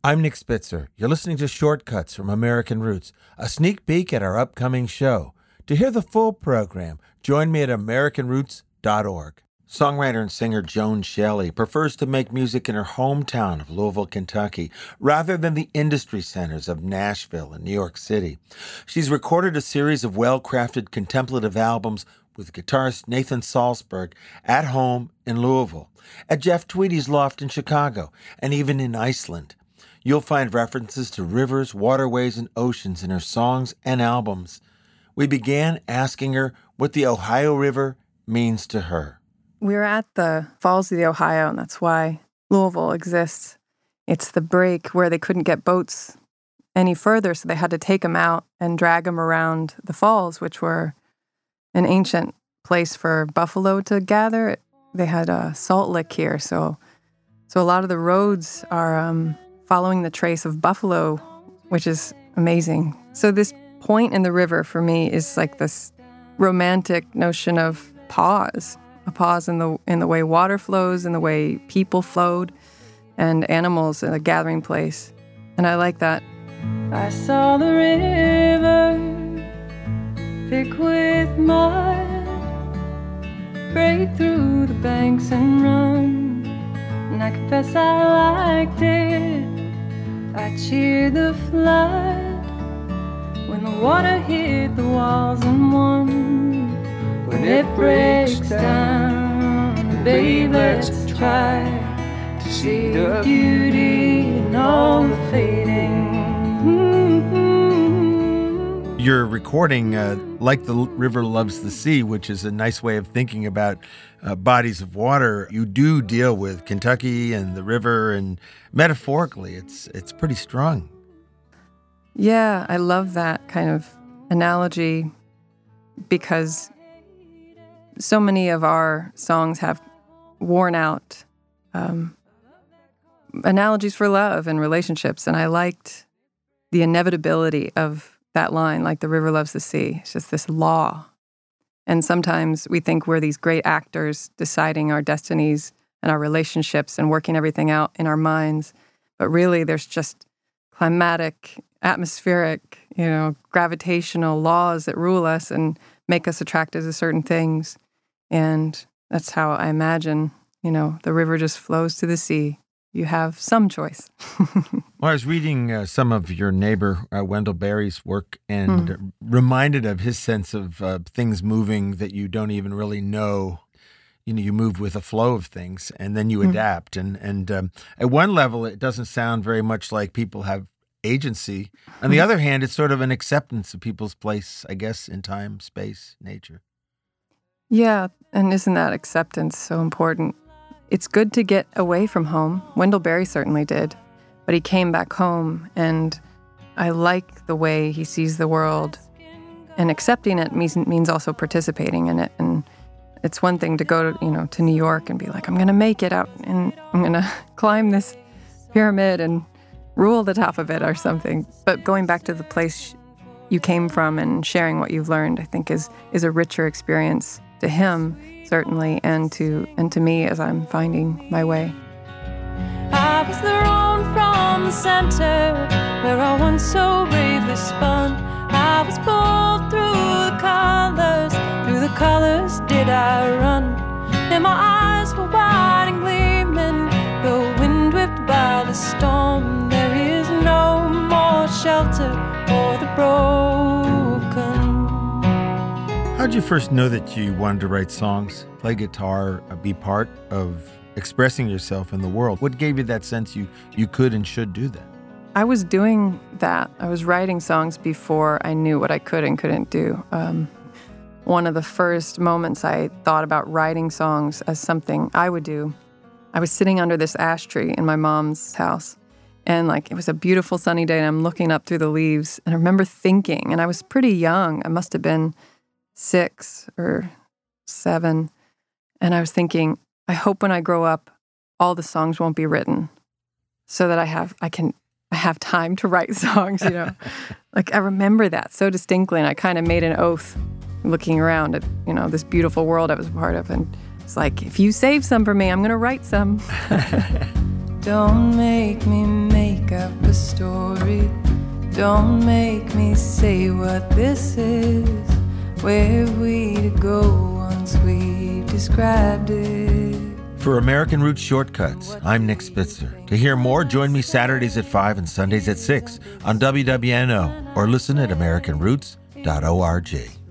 I'm Nick Spitzer. You're listening to Shortcuts from American Roots, a sneak peek at our upcoming show. To hear the full program, join me at AmericanRoots.org. Songwriter and singer Joan Shelley prefers to make music in her hometown of Louisville, Kentucky, rather than the industry centers of Nashville and New York City. She's recorded a series of well-crafted contemplative albums with guitarist Nathan Salzberg at home in Louisville, at Jeff Tweedy's loft in Chicago, and even in Iceland. You'll find references to rivers, waterways, and oceans in her songs and albums. We began asking her what the Ohio River means to her. We were at the Falls of the Ohio, and that's why Louisville exists. It's the break where they couldn't get boats any further, so they had to take them out and drag them around the falls, which were an ancient place for buffalo to gather. They had a salt lick here, so a lot of the roads are following the trace of buffalo, which is amazing. So this point in the river for me is like this romantic notion of pause, a pause in the way water flows, in the way people flowed, and animals in a gathering place. And I like that. I saw the river thick with mud break through the banks and run, and I confess I liked it. I cheered the flood when the water hit the walls and won. When it breaks down, babe, let's try to see the beauty in all the fading. You're recording Like the River Loves the Sea, which is a nice way of thinking about bodies of water. You do deal with Kentucky and the river, and metaphorically, it's pretty strong. Yeah, I love that kind of analogy because so many of our songs have worn out analogies for love and relationships, and I liked the inevitability of that line, like the river loves the sea. It's just this law. And sometimes we think we're these great actors deciding our destinies and our relationships and working everything out in our minds. But really, there's just climatic, atmospheric, gravitational laws that rule us and make us attracted to certain things. And that's how I imagine, the river just flows to the sea. You have some choice. Well, I was reading some of your neighbor, Wendell Berry's work, and reminded of his sense of things moving that you don't even really know. You move with a flow of things, and then you adapt. And at one level, it doesn't sound very much like people have agency. On the other hand, it's sort of an acceptance of people's place, I guess, in time, space, nature. Yeah, and isn't that acceptance so important? It's good to get away from home. Wendell Berry certainly did. But he came back home, and I like the way he sees the world. And accepting it means also participating in it. And it's one thing to go to New York and be like, I'm going to make it out, and I'm going to climb this pyramid and rule the top of it or something. But going back to the place you came from and sharing what you've learned, I think is a richer experience to him, certainly, and to me as I'm finding my way. I was thrown from the center where I once so bravely spun. I was pulled through the colors did I run. And my eyes were wide and gleaming, the wind whipped by the storm. There is no more shelter for the broken. How'd you first know that you wanted to write songs, play guitar, be part of expressing yourself in the world? What gave you that sense you could and should do that? I was doing that. I was writing songs before I knew what I could and couldn't do. One of the first moments I thought about writing songs as something I would do, I was sitting under this ash tree in my mom's house. And it was a beautiful sunny day, and I'm looking up through the leaves. And I remember thinking, and I was pretty young. I must have been 6 or 7. And I was thinking, I hope when I grow up, all the songs won't be written so that I have time to write songs, I remember that so distinctly, and I kind of made an oath looking around at, this beautiful world I was a part of. And it's like, if you save some for me, I'm going to write some. Don't make me make up story. Don't make me say what this is. Where have we to go once we've described it? For American Roots Shortcuts, I'm Nick Spitzer. To hear more, join me Saturdays at 5 and Sundays at 6 on WWNO or listen at AmericanRoots.org.